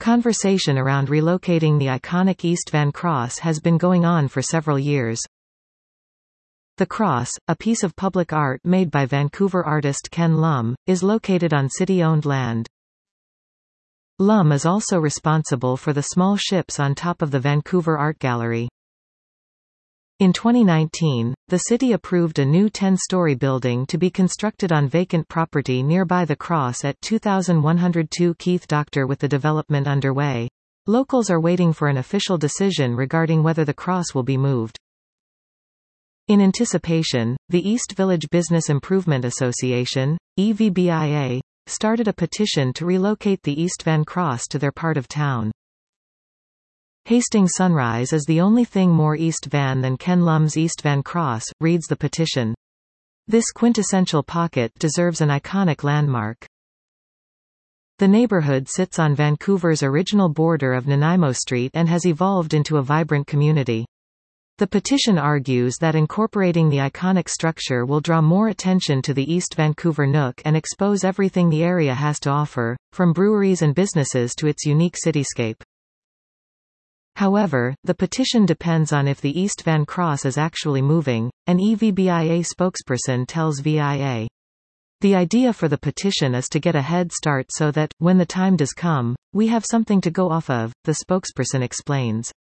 Conversation around relocating the iconic East Van Cross has been going on for several years. The Cross, a piece of public art made by Vancouver artist Ken Lum, is located on city-owned land. Lum is also responsible for the small ships on top of the Vancouver Art Gallery. In 2019, the city approved a new 10-story building to be constructed on vacant property nearby the Cross at 2102 Keith Doctor. With the development underway, locals are waiting for an official decision regarding whether the Cross will be moved. In anticipation, the East Village Business Improvement Association, EVBIA, started a petition to relocate the East Van Cross to their part of town. Hastings Sunrise is the only thing more East Van than Ken Lum's East Van Cross, reads the petition. This quintessential pocket deserves an iconic landmark. The neighborhood sits on Vancouver's original border of Nanaimo Street and has evolved into a vibrant community. The petition argues that incorporating the iconic structure will draw more attention to the East Vancouver Nook and expose everything the area has to offer, from breweries and businesses to its unique cityscape. However, the petition depends on if the East Van Cross is actually moving, an EVBIA spokesperson tells VIA. The idea for the petition is to get a head start so that, when the time does come, we have something to go off of, the spokesperson explains.